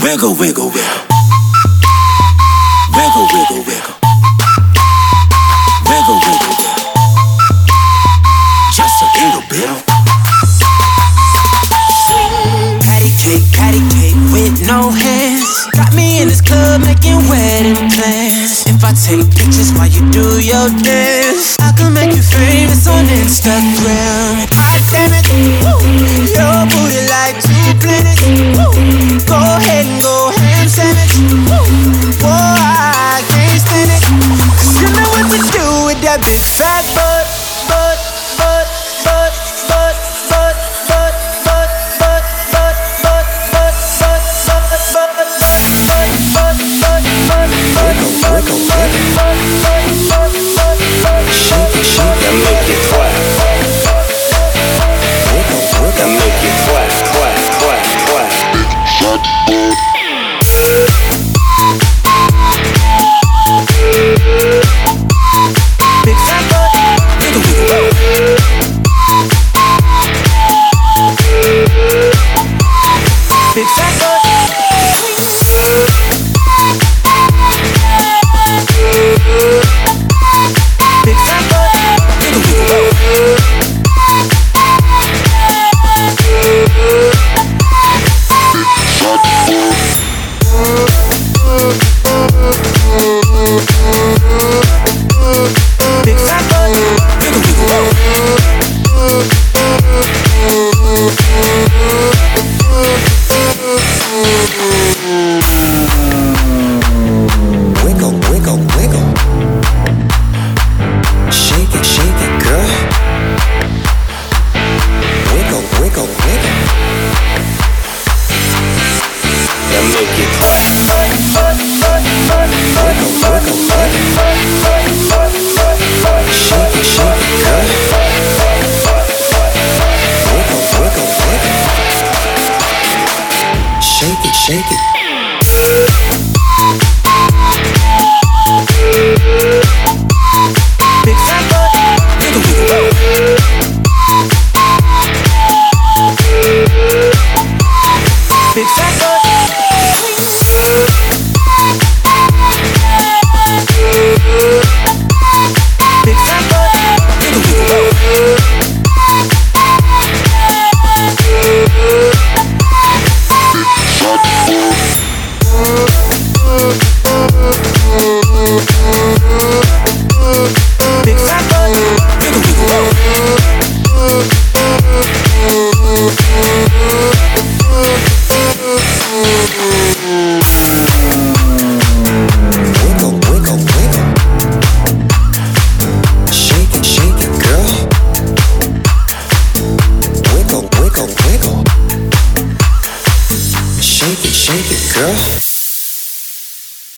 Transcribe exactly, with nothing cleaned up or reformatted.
Wiggle, wiggle, wiggle. Wiggle, wiggle, wiggle. Wiggle, wiggle, wiggle. Just a little bit. Patty cake, patty cake with no hands. Got me in this club making wedding plans. If I take pictures while you do your dance, I can make you famous on Instagram. Hot damn it, woo. Your booty like two planets, woo. Go ahead and go ham sandwich, woo. Boy, I can't stand it, 'cause you know what to do with that big fat butt, butt, butt, butt, butt, butt, butt, butt, butt, butt, butt, butt, butt, butt, butt, butt, butt, butt, wiggle, wiggle, wiggle. Shake it, shake it, make it clap. Wiggle, wiggle, make it clap, clap, clap, clap. Big fat butt, wiggle, wiggle. Big fat butt. Big fat butt, wiggle, wiggle. Big fat butt, wiggle, wiggle. Wiggle, wiggle, wiggle. Shake it, shake it, girl. Wiggle, wiggle, wiggle. Now make it clap. Wiggle, wiggle, wiggle. Shake it, shake it, girl. Wiggle, wiggle, wiggle. Shake it, shake it. Big fat butt, wiggle, wiggle. Big fat butt. Big fat butt, wiggle, wiggle. Big fat butt, wiggle, wiggle. Wiggle, wiggle, wiggle. Shake it, shake it, girl. Wiggle, wiggle, wiggle. Shake it, shake it, girl.